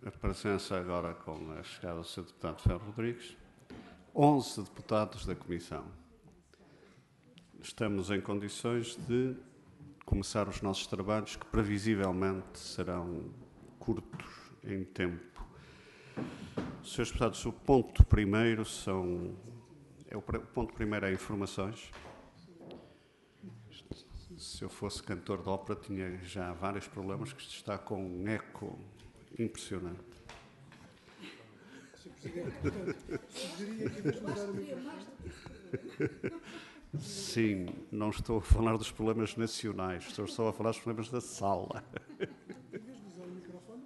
a presença agora com a chegada do Sr. Deputado Ferro Rodrigues, 11 deputados da Comissão. Estamos em condições de começar os nossos trabalhos, que previsivelmente serão curtos em tempo. Srs. Deputados, o ponto primeiro é informações. Se eu fosse cantor de ópera, tinha já vários problemas, que isto está com um eco impressionante. Sr. Presidente, portanto, sugeria que, em vez de mudar o microfone... Sim, não estou a falar dos problemas nacionais, estou só a falar dos problemas da sala. Em vez de usar o microfone,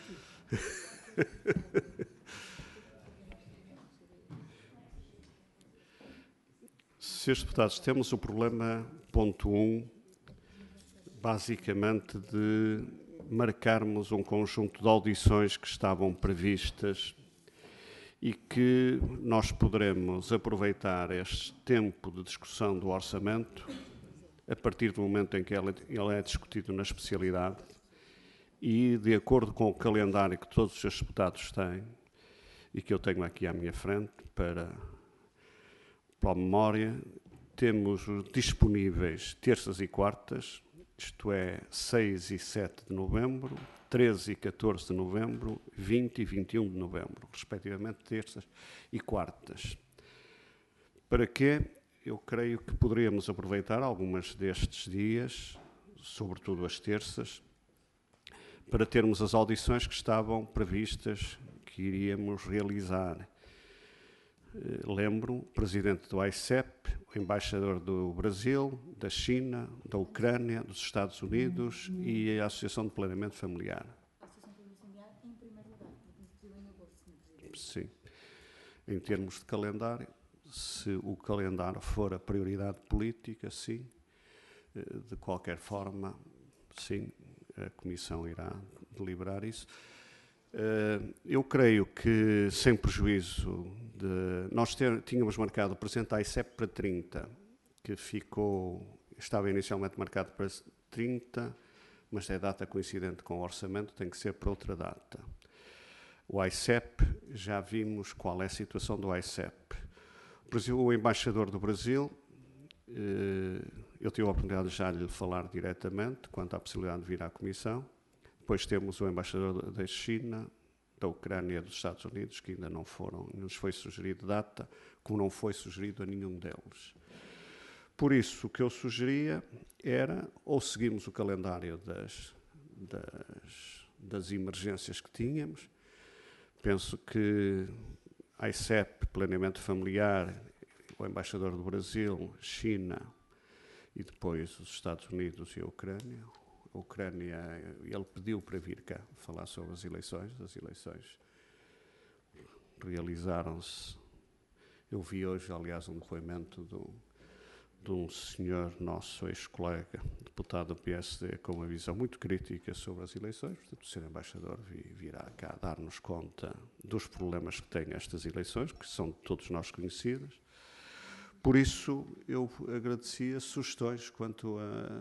Srs. Deputados, temos o problema, ponto 1, basicamente de marcarmos um conjunto de audições que estavam previstas e que nós poderemos aproveitar este tempo de discussão do orçamento a partir do momento em que ele é discutido na especialidade e, de acordo com o calendário que todos os deputados têm e que eu tenho aqui à minha frente para a memória, temos disponíveis terças e quartas, isto é, 6 e 7 de novembro, 13 e 14 de novembro, 20 e 21 de novembro, respectivamente terças e quartas. Para quê? Eu creio que poderíamos aproveitar algumas destes dias, sobretudo as terças, para termos as audições que estavam previstas, que iríamos realizar. Lembro, o presidente do AICEP, o embaixador do Brasil, da China, da Ucrânia, dos Estados Unidos e a Associação de Planeamento Familiar. A Associação de Planeamento Familiar, em primeiro lugar, porque nos pediu em agosto, Sr. Presidente. Sim. Em termos de calendário, se o calendário for a prioridade política, sim. De qualquer forma, sim, a Comissão irá deliberar isso. Eu creio que, sem prejuízo de... Nós tínhamos marcado o presente AICEP para 30, que estava inicialmente marcado para 30, mas é data coincidente com o orçamento, tem que ser para outra data. O AICEP, já vimos qual é a situação do AICEP. O embaixador do Brasil, eu tive a oportunidade de já lhe falar diretamente quanto à possibilidade de vir à Comissão. Depois temos o embaixador da China, da Ucrânia e dos Estados Unidos, que ainda não nos foi sugerido data, como não foi sugerido a nenhum deles. Por isso, o que eu sugeria era, ou seguimos o calendário das emergências que tínhamos. Penso que AICEP, Planeamento Familiar, o embaixador do Brasil, China e depois os Estados Unidos e a Ucrânia. A Ucrânia, ele pediu para vir cá falar sobre as eleições realizaram-se. Eu vi hoje, aliás, um depoimento de um senhor nosso ex-colega, deputado do PSD, com uma visão muito crítica sobre as eleições. Portanto, o Sr. Embaixador virá cá dar-nos conta dos problemas que têm estas eleições, que são de todos nós conhecidas. Por isso, eu agradecia sugestões quanto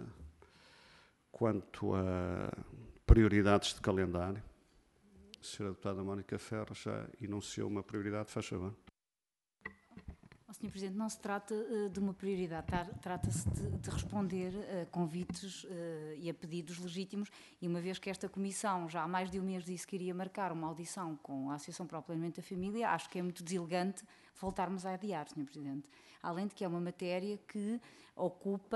a prioridades de calendário. A Sra. Deputada Mónica Ferro já enunciou uma prioridade, faz favor. Sr. Presidente, não se trata de uma prioridade, trata-se de responder a convites e a pedidos legítimos, e uma vez que esta Comissão já há mais de um mês disse que iria marcar uma audição com a Associação para o Planeamento da Família, acho que é muito deselegante voltarmos a adiar, Sr. Presidente. Além de que é uma matéria que ocupa...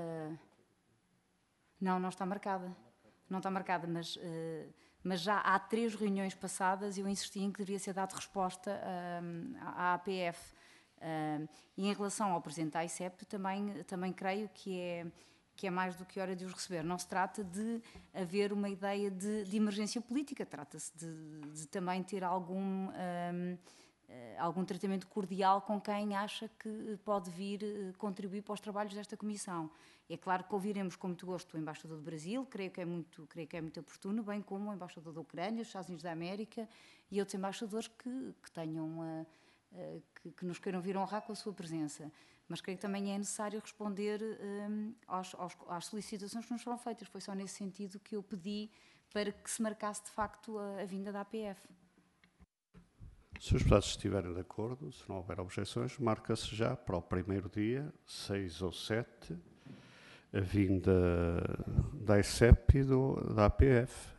Não está marcada. Não está marcada, mas já há 3 reuniões passadas eu insisti em que deveria ser dada resposta à APF. E em relação ao Presidente da AICEP, também creio que é mais do que hora de os receber. Não se trata de haver uma ideia de emergência política, trata-se de também ter algum tratamento cordial com quem acha que pode vir contribuir para os trabalhos desta Comissão. É claro que ouviremos com muito gosto o embaixador do Brasil, creio que é muito oportuno, bem como o embaixador da Ucrânia, os Estados Unidos da América e outros embaixadores que tenham... que nos queiram vir honrar com a sua presença. Mas creio que também é necessário responder às solicitações que nos foram feitas. Foi só nesse sentido que eu pedi para que se marcasse de facto a vinda da APF. Se os deputados estiverem de acordo, se não houver objeções, marca-se já para o primeiro dia, 6 ou 7, a vinda da ICEP e da APF.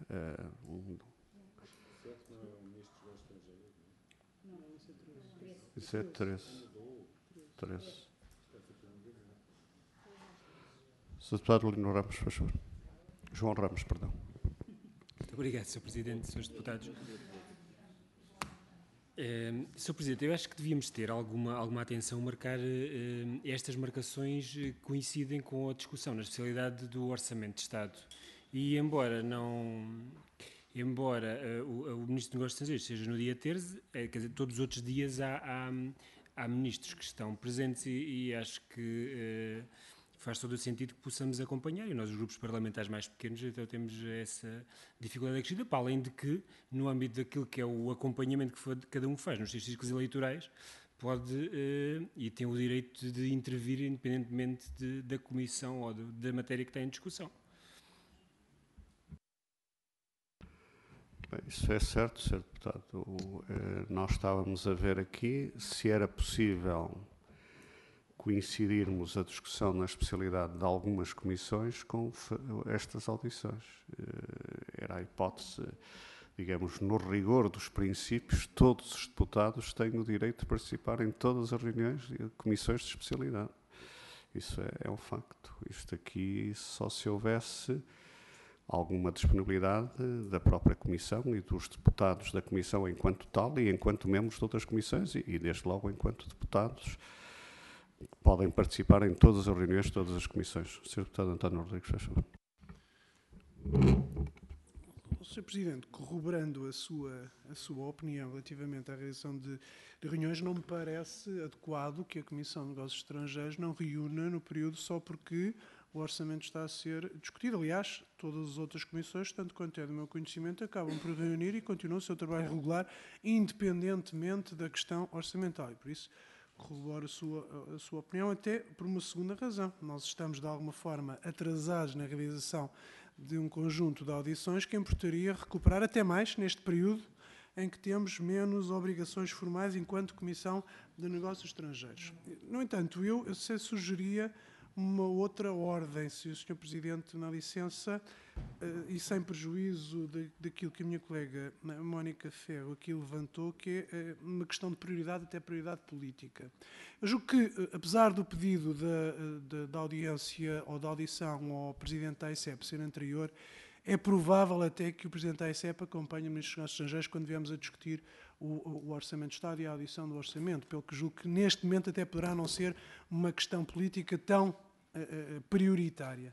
13. Sr. Deputado Lino Ramos, por favor. João Ramos, perdão. Muito obrigado, Sr. Presidente, Srs. Deputados. Sr. Presidente, eu acho que devíamos ter alguma atenção, marcar estas marcações que coincidem com a discussão na especialidade do Orçamento de Estado. E embora o Ministro dos Negócios Estrangeiros seja no dia 13, quer dizer, todos os outros dias há ministros que estão presentes e acho que faz todo o sentido que possamos acompanhar, e nós, os grupos parlamentares mais pequenos, então temos essa dificuldade acrescida, para além de que, no âmbito daquilo que é o acompanhamento que cada um faz nos seus ciclos eleitorais, pode e tem o direito de intervir independentemente da comissão ou da matéria que está em discussão. Bem, isso é certo, Sr. Deputado. Nós estávamos a ver aqui se era possível coincidirmos a discussão na especialidade de algumas comissões com estas audições. Era a hipótese, digamos, no rigor dos princípios, todos os deputados têm o direito de participar em todas as reuniões de comissões de especialidade. Isso é um facto. Isto aqui só se houvesse alguma disponibilidade da própria Comissão e dos deputados da Comissão enquanto tal e enquanto membros de outras comissões e desde logo enquanto deputados podem participar em todas as reuniões de todas as comissões. Sr. Deputado António Rodrigues, faz favor. Sr. Presidente, corroborando a sua opinião relativamente à realização de reuniões, não me parece adequado que a Comissão de Negócios Estrangeiros não reúna no período só porque o orçamento está a ser discutido. Aliás, todas as outras comissões, tanto quanto é do meu conhecimento, acabam por reunir e continuam o seu trabalho regular, independentemente da questão orçamental. E por isso, corroboro a sua opinião, até por uma segunda razão. Nós estamos, de alguma forma, atrasados na realização de um conjunto de audições que importaria recuperar até mais neste período em que temos menos obrigações formais enquanto Comissão de Negócios Estrangeiros. No entanto, eu sugeria uma outra ordem, se o Sr. Presidente, na licença, e sem prejuízo daquilo que a minha colega Mónica Ferro aqui levantou, que é uma questão de prioridade, até prioridade política. Eu julgo que, apesar do pedido da audiência ou da audição ao Presidente da ICEP ser anterior, é provável até que o Presidente da ICEP acompanhe o Ministro dos Negócios Estrangeiros quando viemos a discutir o Orçamento de Estado e a audição do Orçamento, pelo que julgo que neste momento até poderá não ser uma questão política tão prioritária.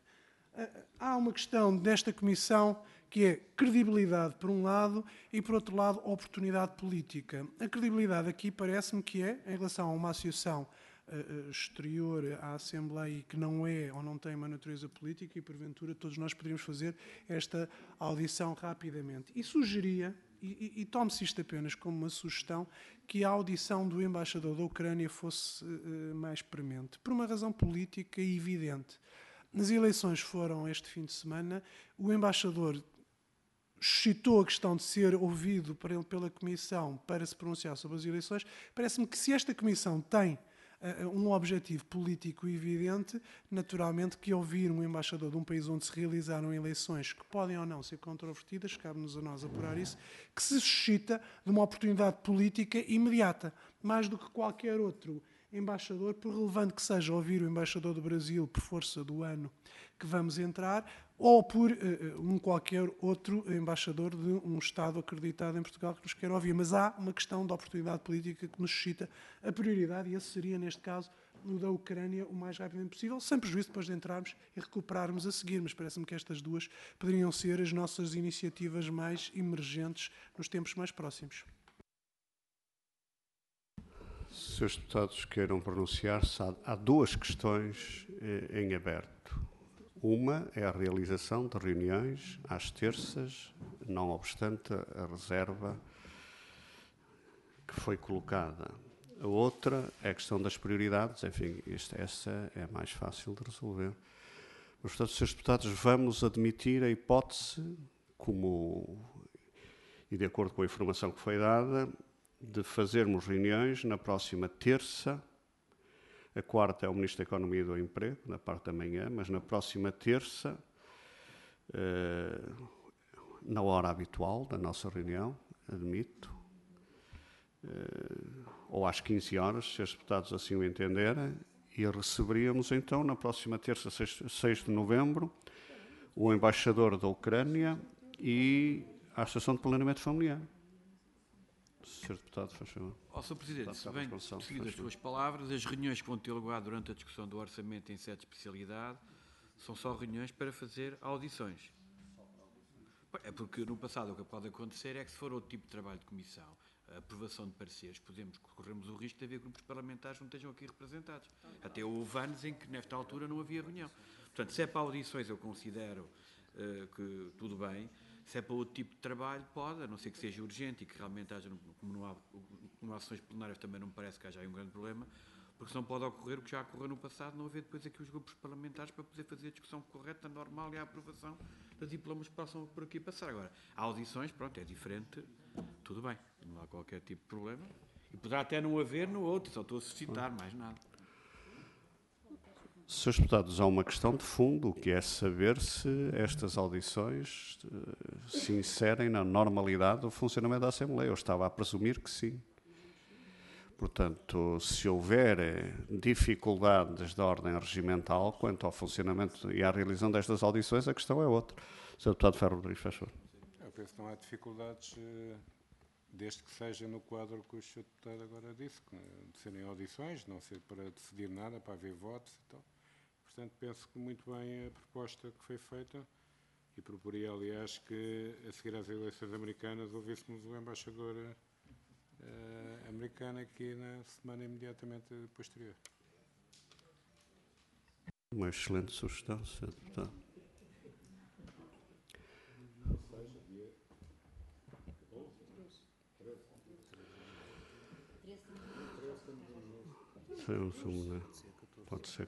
Há uma questão desta Comissão que é credibilidade por um lado e por outro lado oportunidade política. A credibilidade aqui parece-me que é em relação a uma associação exterior à Assembleia e que não é ou não tem uma natureza política e porventura todos nós poderíamos fazer esta audição rapidamente. E sugeria, e tome-se isto apenas como uma sugestão, que a audição do embaixador da Ucrânia fosse mais premente, por uma razão política evidente. As eleições foram este fim de semana, o embaixador suscitou a questão de ser ouvido pela Comissão para se pronunciar sobre as eleições. Parece-me que se esta Comissão tem um objetivo político evidente, naturalmente que ouvir um embaixador de um país onde se realizaram eleições que podem ou não ser controvertidas, cabe-nos a nós apurar isso, que se suscita de uma oportunidade política imediata, mais do que qualquer outro embaixador, por relevante que seja ouvir o embaixador do Brasil por força do ano que vamos entrar, ou por um qualquer outro embaixador de um Estado acreditado em Portugal que nos quer ouvir. Mas há uma questão de oportunidade política que nos suscita a prioridade, e esse seria, neste caso, o da Ucrânia, o mais rapidamente possível, sem prejuízo depois de entrarmos e recuperarmos a seguir. Mas parece-me que estas duas poderiam ser as nossas iniciativas mais emergentes nos tempos mais próximos. Se os deputados queiram pronunciar-se, há duas questões em aberto. Uma é a realização de reuniões às terças, não obstante a reserva que foi colocada. A outra é a questão das prioridades, enfim, essa é mais fácil de resolver. Mas, portanto, Srs. Deputados, vamos admitir a hipótese, e de acordo com a informação que foi dada, de fazermos reuniões na próxima terça. A quarta é o Ministro da Economia e do Emprego, na parte da manhã, mas na próxima terça, na hora habitual da nossa reunião, admito, ou às 15 horas, se os deputados assim o entenderem, e receberíamos então, na próxima terça, 6 de novembro, o embaixador da Ucrânia e a Associação de Planeamento Familiar. Sr. Deputado, faz favor. Sr. Presidente, se bem seguindo as suas palavras, as reuniões que vão ter lugar durante a discussão do orçamento em sede de especialidade são só reuniões para fazer audições. É porque no passado o que pode acontecer é que se for outro tipo de trabalho de comissão, a aprovação de pareceres, corremos o risco de haver grupos parlamentares que não estejam aqui representados. Até houve anos em que nesta altura não havia reunião. Portanto, se é para audições eu considero que tudo bem. Se é para outro tipo de trabalho, pode, a não ser que seja urgente e que realmente haja, como não há sessões plenárias, também não me parece que haja aí um grande problema, porque senão pode ocorrer o que já ocorreu no passado, não haver depois aqui os grupos parlamentares para poder fazer a discussão correta, normal e a aprovação das diplomas que possam por aqui passar. Agora, há audições, pronto, é diferente, tudo bem, não há qualquer tipo de problema. E poderá até não haver no outro, só estou a suscitar, mais nada. Srs. Deputados, há uma questão de fundo, que é saber se estas audições se inserem na normalidade do funcionamento da Assembleia. Eu estava a presumir que sim. Portanto, se houver dificuldades de ordem regimental quanto ao funcionamento e à realização destas audições, a questão é outra. Sr. Deputado Ferro Rodrigues, faz favor. Eu penso que não há dificuldades, desde que seja no quadro que o Sr. Deputado agora disse, de serem audições, não ser para decidir nada, para haver votos e tal. Portanto, penso que muito bem a proposta que foi feita e proporia, aliás, que a seguir às eleições americanas ouvíssemos o embaixador americano aqui na semana imediatamente posterior. Uma excelente sugestão, Sr. Deputado. Pode ser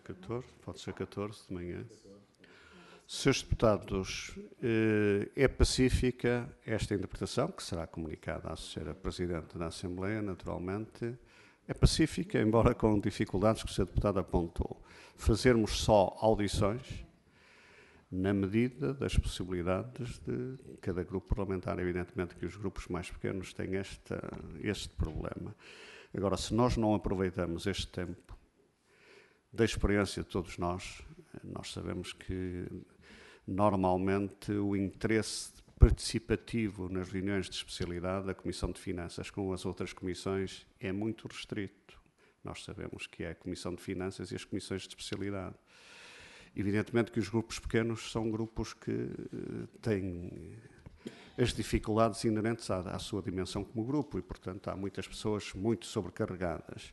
14 de manhã. Srs. Deputados, é pacífica esta interpretação, que será comunicada à Sra. Presidente da Assembleia, naturalmente. É pacífica, embora com dificuldades que o Sr. Deputado apontou. Fazermos só audições, na medida das possibilidades de cada grupo parlamentar. Evidentemente que os grupos mais pequenos têm este problema. Agora, se nós não aproveitamos este tempo, da experiência de todos nós sabemos que normalmente o interesse participativo nas reuniões de especialidade da Comissão de Finanças com as outras comissões é muito restrito. Nós sabemos que é a Comissão de Finanças e as comissões de especialidade. Evidentemente que os grupos pequenos são grupos que têm as dificuldades inerentes à sua dimensão como grupo e, portanto, há muitas pessoas muito sobrecarregadas.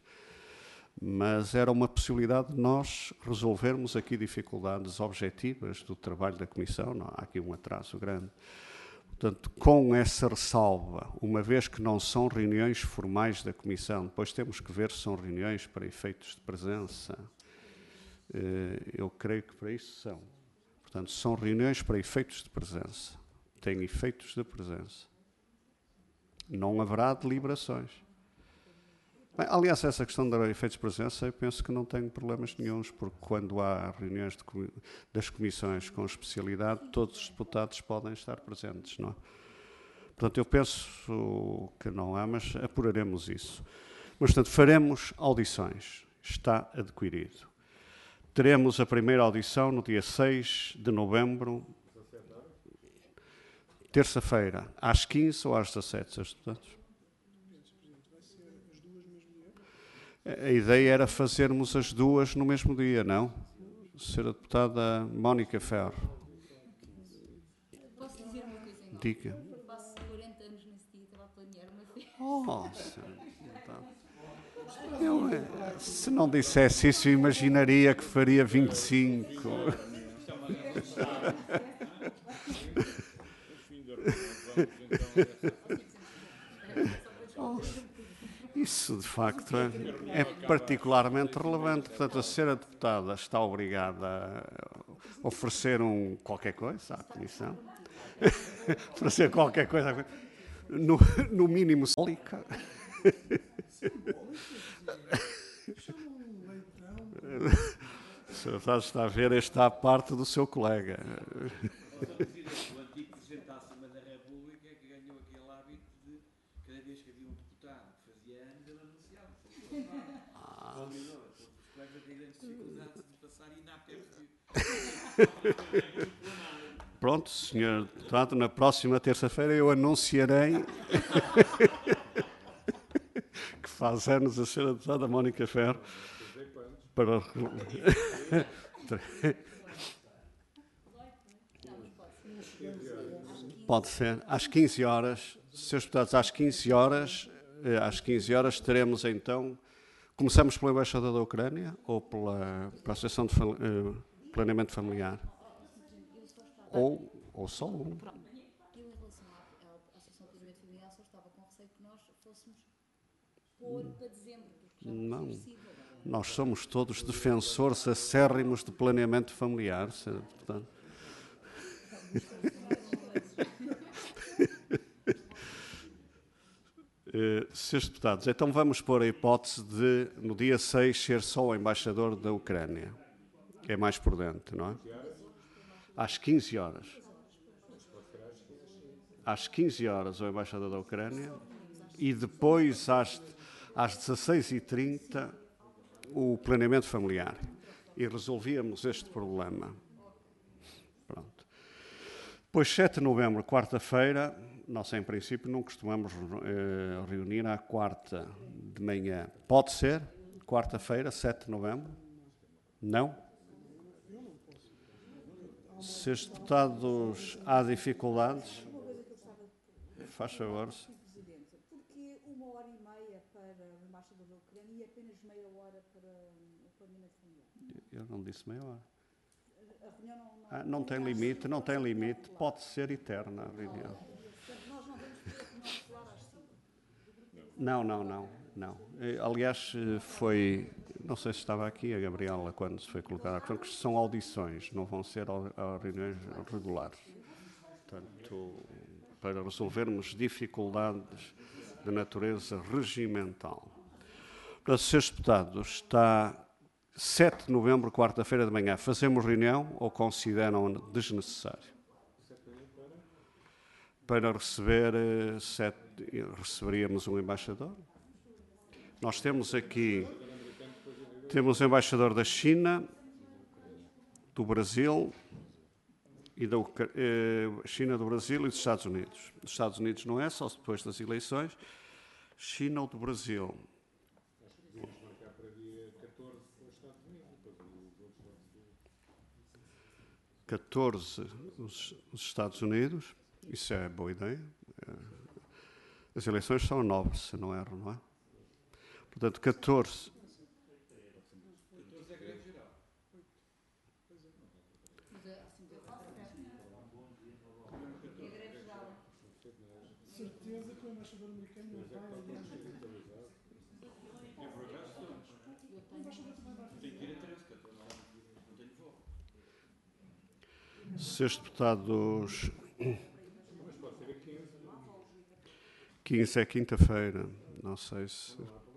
Mas era uma possibilidade de nós resolvermos aqui dificuldades objetivas do trabalho da Comissão. Não, há aqui um atraso grande. Portanto, com essa ressalva, uma vez que não são reuniões formais da Comissão, depois temos que ver se são reuniões para efeitos de presença. Eu creio que para isso são. Portanto, são reuniões para efeitos de presença. Têm efeitos de presença. Não haverá deliberações. Bem, aliás, essa questão de efeitos de presença, eu penso que não tenho problemas nenhuns, porque quando há reuniões das comissões com especialidade, todos os deputados podem estar presentes, não é? Portanto, eu penso que não há, mas apuraremos isso. Mas, portanto, faremos audições. Está adquirido. Teremos a primeira audição no dia 6 de novembro, terça-feira, às 15 ou às 17, Srs. Deputados? A ideia era fazermos as duas no mesmo dia, não? Sra. Deputada Mónica Ferro. Posso dizer uma coisa então? Diga. Eu passo 40 anos nesse dia, estava a planear uma festa. Se não dissesse isso, eu imaginaria que faria 25. Isso, de facto, é particularmente relevante. Portanto, a Sra. Deputada está obrigada a oferecer qualquer coisa à Comissão. fazer qualquer coisa, no mínimo simbólica. O senhor está a ver esta parte do seu colega. O antigo Presidente da Assembleia da República é que ganhou aquele hábito de, cada vez que havia um deputado que fazia anos, ele anunciava. Os colegas têm grandes dificuldades de passar inapercebido. Pronto, senhor deputado, na próxima terça-feira eu anunciarei que faz anos a senhora deputada Mónica Ferro para... Pode ser, às 15 horas, senhores deputados, às 15 horas teremos então, começamos pelo embaixador da Ucrânia ou pela Associação de Planeamento Familiar? Ou só um. Eu, em relação à Associação de Planeamento Familiar, só estava com receio que nós fôssemos pôr para dezembro, porque já não é possível. Nós somos todos defensores acérrimos de planeamento familiar, senhor deputado. Senhores deputados, então vamos pôr a hipótese de, no dia 6, ser só o embaixador da Ucrânia. É mais prudente, não é? Às 15 horas. Às 15 horas o embaixador da Ucrânia e depois às 16h30 o planeamento familiar. E resolvíamos este problema. Pronto. Depois, 7 de novembro, quarta-feira, nós em princípio não costumamos reunir à quarta de manhã. Pode ser? Quarta-feira, 7 de novembro? Não? Se os deputados há dificuldades, faz favor. Presidente, porque 1h30 para o embaixador da Ucrânia e apenas meia hora para o planeamento familiar? Eu não disse meia hora. A reunião Não tem limite, não tem limite. Pode ser eterna a reunião. Nós não vamos poder falar às 5. Não. Aliás, foi... Não sei se estava aqui a Gabriela quando se foi colocada a questão, que são audições, não vão ser reuniões regulares. Portanto, para resolvermos dificuldades de natureza regimental. Para os senhores deputados, está 7 de novembro, quarta-feira de manhã. Fazemos reunião ou consideram desnecessário? Para receber, receberíamos um embaixador? Nós temos aqui... Temos o embaixador da China, do Brasil, e da China, do Brasil e dos Estados Unidos. Dos Estados Unidos não é, só depois das eleições. China ou do Brasil? 14 os Estados Unidos, isso é boa ideia. As eleições são 9, se não erro, não é? Portanto, 14... Certeza que o embaixador americano não vai ao Senhores deputados, 15 é quinta-feira, não sei se...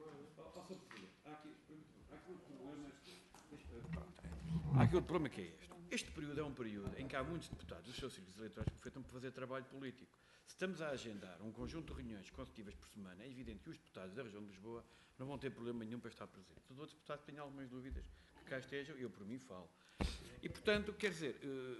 Há aqui outro problema que é este. Este período é um período em que há muitos deputados dos seus serviços eleitorais que aproveitam para fazer trabalho político. Se estamos a agendar um conjunto de reuniões consecutivas por semana, é evidente que os deputados da região de Lisboa não vão ter problema nenhum para estar presentes. Os outros deputados têm algumas dúvidas que cá estejam, eu por mim falo. E, portanto, quer dizer,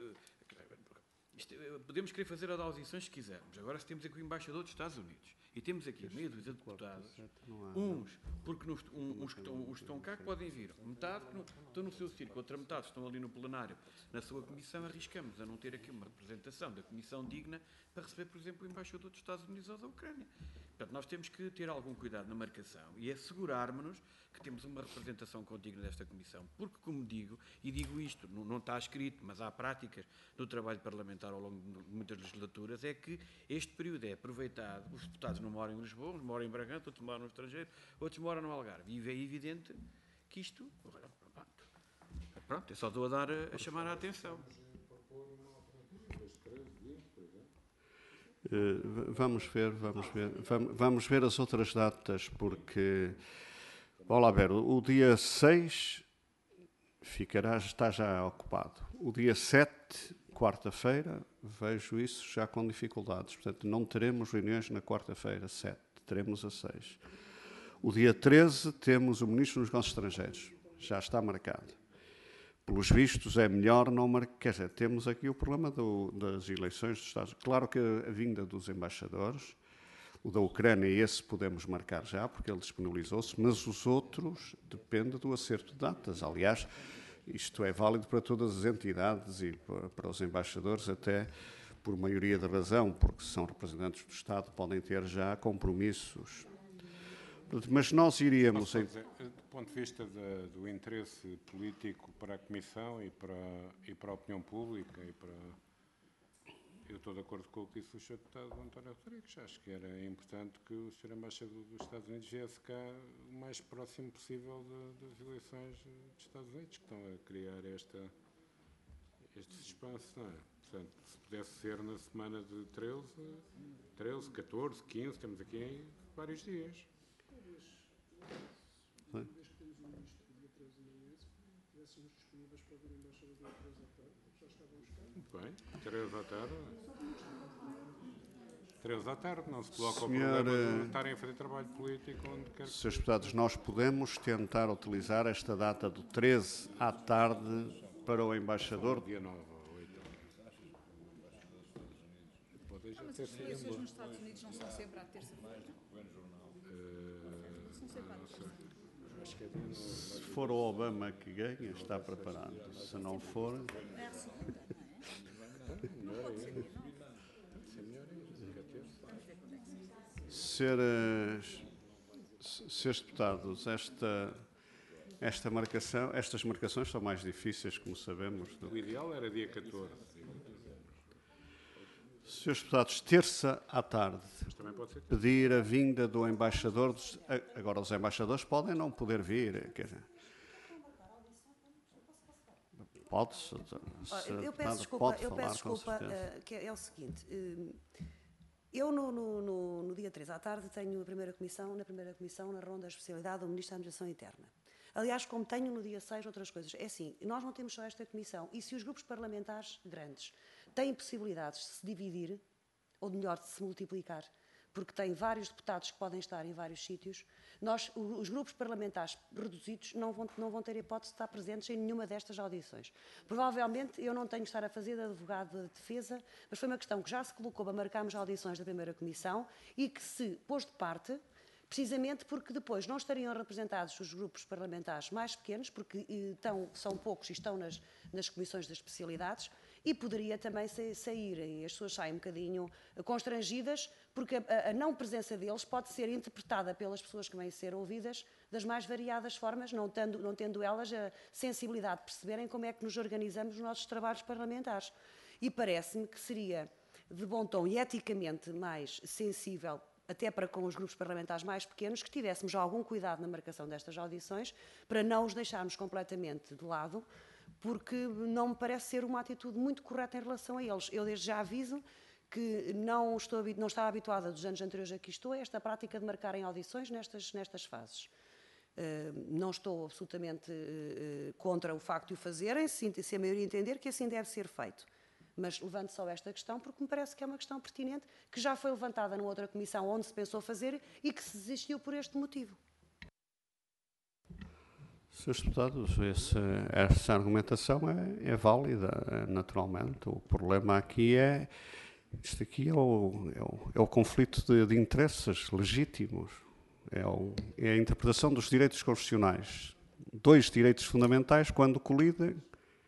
podemos querer fazer as audições se quisermos. Agora, se temos aqui o embaixador dos Estados Unidos e temos aqui meia dúzia de deputados, porque uns que estão cá que podem vir, metade que estão no seu círculo, outra metade estão ali no plenário, na sua comissão, arriscamos a não ter aqui uma representação da comissão digna para receber, por exemplo, o embaixador dos Estados Unidos ou da Ucrânia. Portanto, nós temos que ter algum cuidado na marcação e assegurarmos-nos que temos uma representação condigna desta comissão. Porque, como digo, e digo isto, não está escrito, mas há práticas do trabalho parlamentar ao longo de muitas legislaturas, é que este período é aproveitado. Os deputados não moram em Lisboa, uns moram em Bragança, outros moram no estrangeiro, outros moram no Algarve. E é evidente que isto... Pronto, eu só estou a chamar a atenção. Vamos ver as outras datas, porque, vamos lá ver, o dia 6 está já ocupado. O dia 7, quarta-feira, vejo isso já com dificuldades. Portanto, não teremos reuniões na quarta-feira, 7, teremos a 6. O dia 13 temos o Ministro dos Negócios Estrangeiros, já está marcado. Pelos vistos, é melhor não marcar. Quer dizer, temos aqui o problema das eleições dos Estados. Claro que a vinda dos embaixadores, o da Ucrânia, esse podemos marcar já, porque ele disponibilizou-se, mas os outros depende do acerto de datas. Aliás, isto é válido para todas as entidades e para os embaixadores, até por maioria de razão, porque são representantes do Estado, podem ter já compromissos. Mas nós iríamos... Dizer, do ponto de vista do interesse político para a Comissão e para a opinião pública, eu estou de acordo com o que disse o Sr. Deputado António Rodrigues. Acho que era importante que o Sr. Embaixador dos Estados Unidos viesse cá o mais próximo possível das eleições dos Estados Unidos, que estão a criar este suspense, não é? Portanto, se pudesse ser na semana de 13, 14, 15, temos aqui vários dias. Uma vez que temos um ministro dia 13 de manhã, se estivéssemos disponíveis para ver o embaixador dia 13 à tarde, já estávamos cá. Muito bem, 13 à tarde. 13 à tarde, não se coloca o problema de estarem a fazer trabalho político onde quer que... Srs. Deputados, nós podemos tentar utilizar esta data do 13 à tarde para o embaixador. Dia 9 ou 8. Pode já Mas ter as sido eleições nos Estados Unidos não são sempre à terça-feira? São sempre à terça-feira. Se for o Obama que ganha, está preparado. Se não for... É a segunda, não é? Não pode ser dia 9. Srs. Deputados, estas marcações são mais difíceis, como sabemos. O ideal era dia 14. Srs. Deputados, terça à tarde, pedir a vinda do embaixador. Agora, os embaixadores podem não poder vir. Quer dizer, pode-se. Eu peço desculpa, que é o seguinte. Eu, no dia 3 à tarde, tenho na primeira comissão, na ronda da especialidade, o Ministro da Administração Interna. Aliás, como tenho no dia 6 outras coisas. É assim, nós não temos só esta comissão. E se os grupos parlamentares grandes têm possibilidades de se dividir, ou melhor, de se multiplicar, porque têm vários deputados que podem estar em vários sítios, os grupos parlamentares reduzidos não vão ter hipótese de estar presentes em nenhuma destas audições. Provavelmente eu não tenho de estar a fazer de advogado de defesa, mas foi uma questão que já se colocou para marcarmos audições da primeira comissão e que se pôs de parte, precisamente porque depois não estariam representados os grupos parlamentares mais pequenos, porque são poucos e estão nas comissões das especialidades, e poderia também sair, e as pessoas saem um bocadinho constrangidas, porque a não presença deles pode ser interpretada pelas pessoas que vêm ser ouvidas das mais variadas formas, não tendo elas a sensibilidade de perceberem como é que nos organizamos nos nossos trabalhos parlamentares. E parece-me que seria de bom tom e eticamente mais sensível, até para com os grupos parlamentares mais pequenos, que tivéssemos algum cuidado na marcação destas audições, para não os deixarmos completamente de lado, porque não me parece ser uma atitude muito correta em relação a eles. Eu desde já aviso que não estava habituada dos anos anteriores a que estou a esta prática de marcarem audições nestas fases. Não estou absolutamente contra o facto de o fazerem, se a maioria entender que assim deve ser feito. Mas levanto só esta questão porque me parece que é uma questão pertinente, que já foi levantada numa outra comissão onde se pensou fazer e que se desistiu por este motivo. Srs. Deputados, essa argumentação é válida, naturalmente. O problema aqui isto aqui é o conflito de interesses legítimos, é a interpretação dos direitos constitucionais. Dois direitos fundamentais, quando colidem,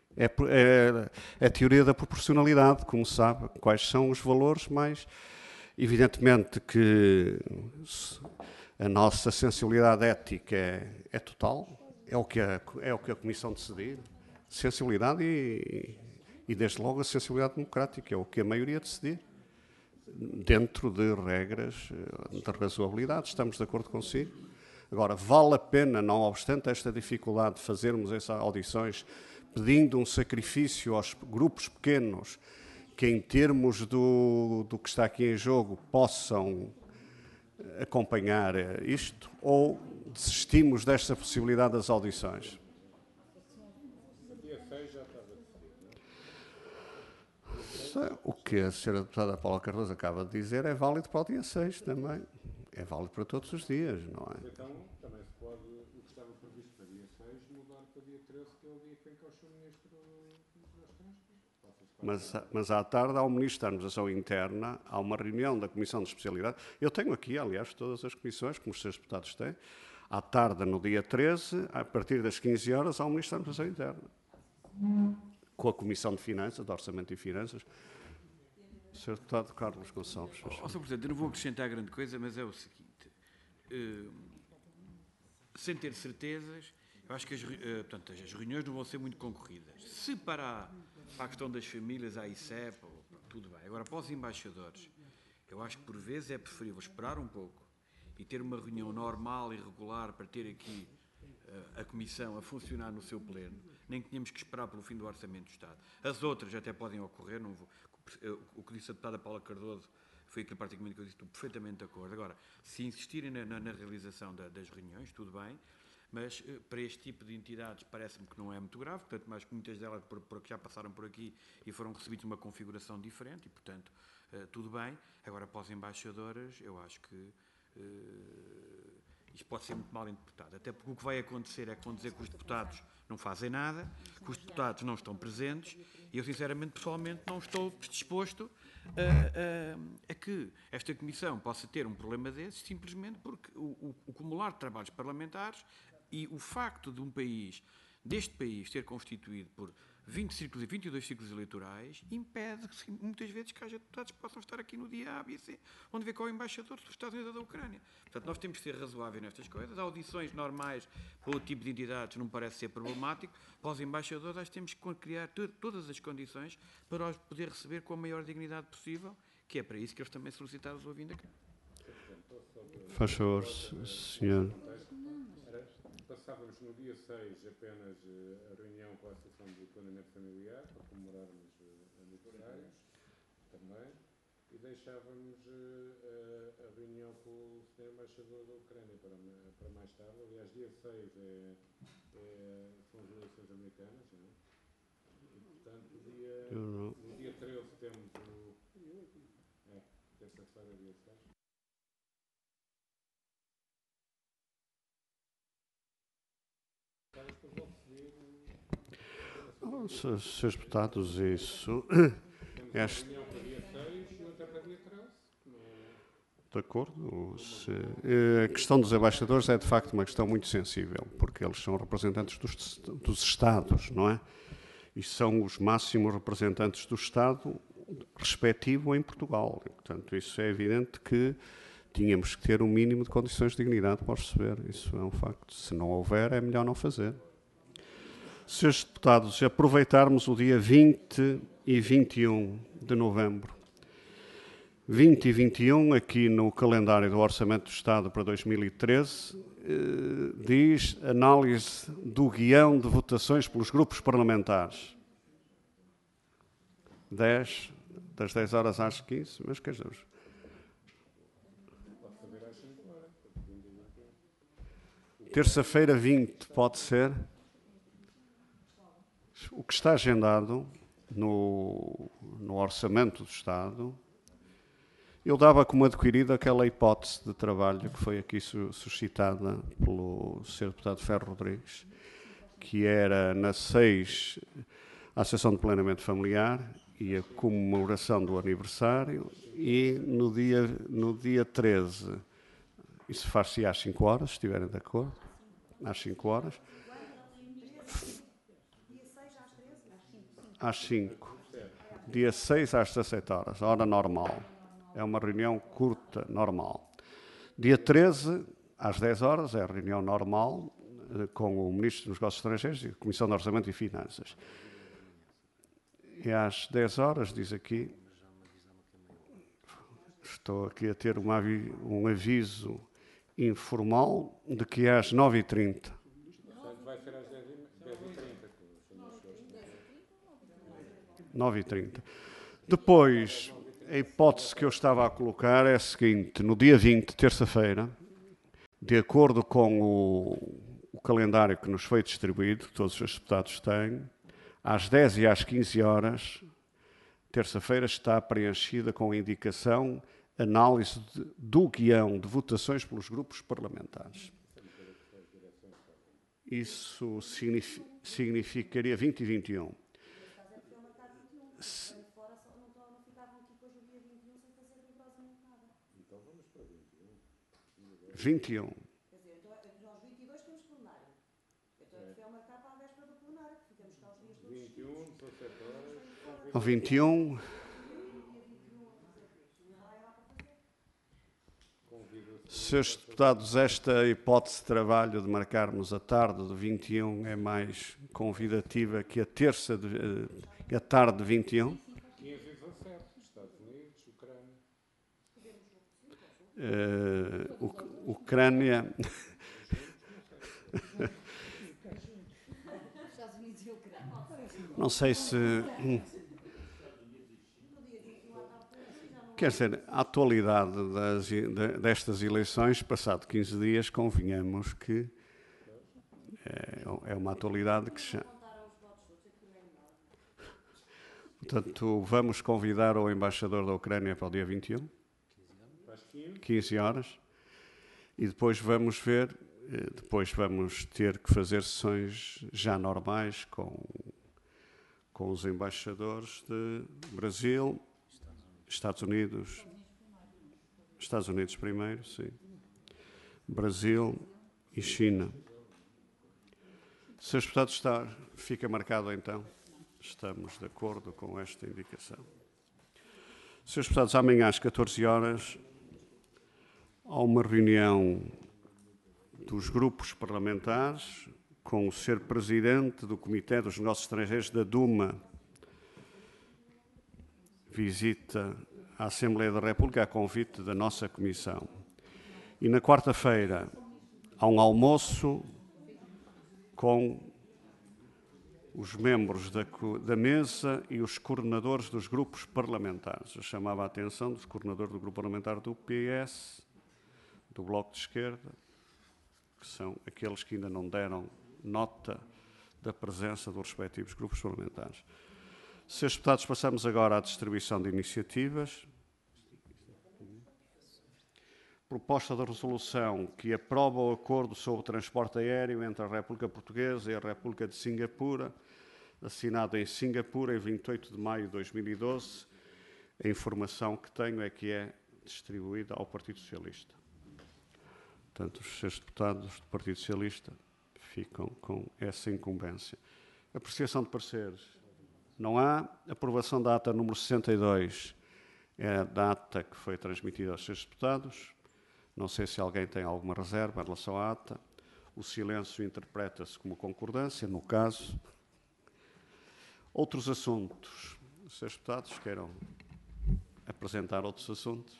é a teoria da proporcionalidade, como sabe, quais são os valores, mas evidentemente que a nossa sensibilidade ética é total. É o que a Comissão decidir, sensibilidade e, desde logo, a sensibilidade democrática, é o que a maioria decidir, dentro de regras de razoabilidade, estamos de acordo consigo. Agora, vale a pena, não obstante esta dificuldade de fazermos essas audições, pedindo um sacrifício aos grupos pequenos, que em termos do que está aqui em jogo possam acompanhar isto, ou desistimos desta possibilidade das audições? Dia 6 já estava decidido. O que a senhora deputada Paula Cardoso acaba de dizer é válido para o dia 6 também. É válido para todos os dias, não é? Então, também se pode, o que estava previsto para dia 6, mudar para dia 13, que é o dia que vem cá o Sr. Ministro dos Estrangeiros. Mas à tarde há o Ministro da Administração Interna, há uma reunião da Comissão de Especialidade. Eu tenho aqui, aliás, todas as comissões, como os seus deputados têm. À tarde, no dia 13, a partir das 15 horas, há o Ministro da Administração Interna. Com a Comissão de Finanças, de Orçamento e Finanças. Sr. Deputado Carlos Gonçalves. Sr. Presidente, eu não vou acrescentar grande coisa, mas é o seguinte. Sem ter certezas, eu acho que portanto, as reuniões não vão ser muito concorridas. Se para a questão das famílias, a ICEP, tudo bem. Agora, para os embaixadores, eu acho que por vezes é preferível esperar um pouco e ter uma reunião normal e regular para ter aqui a Comissão a funcionar no seu pleno, nem que tenhamos que esperar pelo fim do Orçamento do Estado. As outras até podem ocorrer, não vou, o que disse a deputada Paula Cardoso foi aquilo praticamente que eu disse, estou perfeitamente de acordo. Agora, se insistirem na realização das reuniões, tudo bem, mas para este tipo de entidades parece-me que não é muito grave, portanto, mais que muitas delas que já passaram por aqui e foram recebidos uma configuração diferente e, portanto, tudo bem. Agora, para os embaixadores, eu acho que isto pode ser muito mal interpretado, até porque o que vai acontecer é que vão dizer que os deputados não fazem nada, que os deputados não estão presentes, e eu, sinceramente, pessoalmente, não estou disposto a que esta Comissão possa ter um problema desses, simplesmente porque o acumular de trabalhos parlamentares e o facto de deste país, ser constituído por 22 ciclos eleitorais, impede muitas vezes que haja deputados que possam estar aqui no dia A, B e C, onde vê cá o embaixador dos Estados Unidos ou da Ucrânia. Portanto, nós temos que ser razoáveis nestas coisas. Audições normais para o tipo de entidades não parece ser problemático. Para os embaixadores, nós temos que criar todas as condições para os poder receber com a maior dignidade possível, que é para isso que eles também solicitaram a sua vinda aqui. Faz favor, senhor. Passávamos no dia 6 apenas a reunião com a Associação de Planeamento Familiar, para comemorarmos aniversários também, e deixávamos a reunião com o Sr. Embaixador da Ucrânia para mais tarde. Aliás, dia 6 são as eleições americanas, não é? E, portanto, no dia 13 temos terça-feira, dia 6. Os seus deputados, isso. De acordo. A questão dos embaixadores é, de facto, uma questão muito sensível, porque eles são representantes dos Estados, não é? E são os máximos representantes do Estado respectivo em Portugal. E, portanto, isso é evidente que tínhamos que ter um mínimo de condições de dignidade para receber. Isso é um facto. Se não houver, é melhor não fazer. Senhores deputados, aproveitarmos o dia 20 e 21 de novembro. 20 e 21, aqui no calendário do Orçamento do Estado para 2013, diz análise do guião de votações pelos grupos parlamentares. Das 10 horas às 15, mas quer dizer... Terça-feira 20, pode ser? O que está agendado no Orçamento do Estado, eu dava como adquirida aquela hipótese de trabalho que foi aqui suscitada pelo Sr. Deputado Ferro Rodrigues, que era na 6 a Associação de Planeamento Familiar e a comemoração do aniversário, e no dia 13, isso faz-se às 5 horas, se estiverem de acordo, às 5 horas. Às 5. Dia 6 às 17 horas, hora normal. É uma reunião curta, normal. Dia 13, às 10 horas, é a reunião normal com o Ministro dos Negócios Estrangeiros e a Comissão de Orçamento e Finanças. E às 10 horas, diz aqui, estou aqui a ter um aviso informal de que é às 9h30. Vai ser às 10h30. 9h30. Depois, a hipótese que eu estava a colocar é a seguinte: no dia 20, terça-feira, de acordo com o calendário que nos foi distribuído, que todos os deputados têm, às 10 e às 15 horas, terça-feira, está preenchida com a indicação análise do guião de votações pelos grupos parlamentares. Isso significaria 20 e 21. Se, 21. Quer dizer, então, nós 22 temos plenário. Então, foi a marcar para a véspera do plenário, que ficamos cá os dias todos. 21, 17 horas. Ao 21. Senhores deputados, esta hipótese de trabalho de marcarmos a tarde de 21 é mais convidativa que a terça de, a tarde de 21. 15 e 17, Estados Unidos, Ucrânia. Ucrânia. Não sei se. Quer dizer, a atualidade destas eleições, passado 15 dias, convenhamos que é uma atualidade que já. Portanto, vamos convidar o embaixador da Ucrânia para o dia 21, 15 horas, e depois vamos ver, depois vamos ter que fazer sessões já normais com os embaixadores de Brasil, Estados Unidos primeiro, sim, Brasil e China. Senhores deputados, fica marcado então. Estamos de acordo com esta indicação. Senhores deputados, amanhã às 14 horas há uma reunião dos grupos parlamentares com o Sr. Presidente do Comitê dos Negócios Estrangeiros da Duma. Visita à Assembleia da República a convite da nossa Comissão. E na quarta-feira há um almoço com os membros da mesa e os coordenadores dos grupos parlamentares. Eu chamava a atenção dos coordenadores do grupo parlamentar do PS, do Bloco de Esquerda, que são aqueles que ainda não deram nota da presença dos respectivos grupos parlamentares. Senhores deputados, passamos agora à distribuição de iniciativas. Proposta de resolução que aprova o acordo sobre o transporte aéreo entre a República Portuguesa e a República de Singapura, assinado em Singapura em 28 de maio de 2012. A informação que tenho é que é distribuída ao Partido Socialista. Portanto, os senhores deputados do Partido Socialista ficam com essa incumbência. Apreciação de pareceres. Não há. Aprovação da ata número 62, é a data que foi transmitida aos senhores deputados. Não sei se alguém tem alguma reserva em relação à ata. O silêncio interpreta-se como concordância, no caso. Outros assuntos. Os senhores deputados queiram apresentar outros assuntos?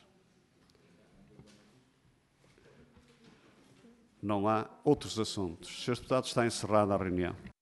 Não há outros assuntos. Senhores deputados, está encerrada a reunião.